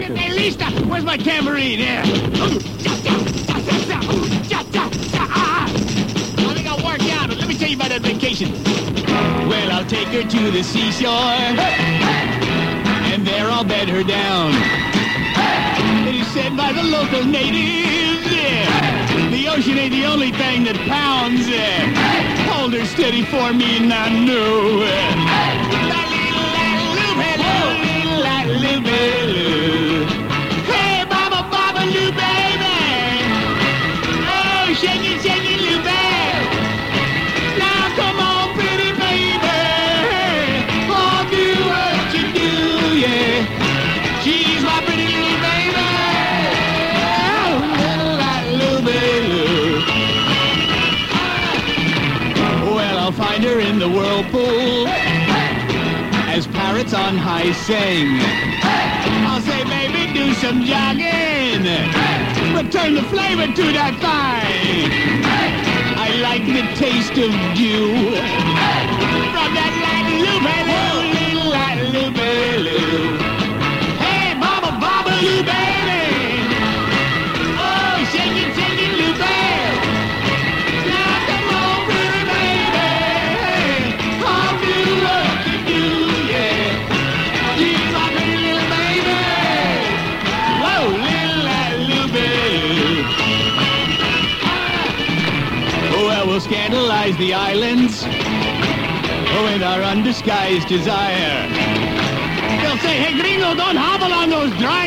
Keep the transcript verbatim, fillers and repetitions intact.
Hey, Lista, where's my tambourine? Yeah. I think I'll work out, but let me tell you about that vacation. Well, I'll take her to the seashore, and there I'll bed her down. It is said by the local natives, yeah, the ocean ain't the only thing that pounds. Yeah. Hold her steady for me, and I know. Hey, Baba, Baba, Lou, baby. Oh, shake it, shake it, Lou, baby. Now come on, pretty baby. I'll do what you do, yeah. She's my pretty little baby. Oh, little, little baby. Well, I'll find her in the whirlpool as parrots on high sing. I'll say, baby, do some jogging. Return the flavor to that thing. I like the taste of dew from that Latin Lou, little Latin Lou. Hey, Baba, Baba, Lou, baby. Oh, shake it, shake it, Lou, baby. Now come on, pretty baby. I'll do what you do, yeah. She's my pretty little baby. Whoa, little Latin Lou, baby. Well, we'll scandalize the islands with our undisguised desire. They'll say, hey, gringo, don't hobble on those dry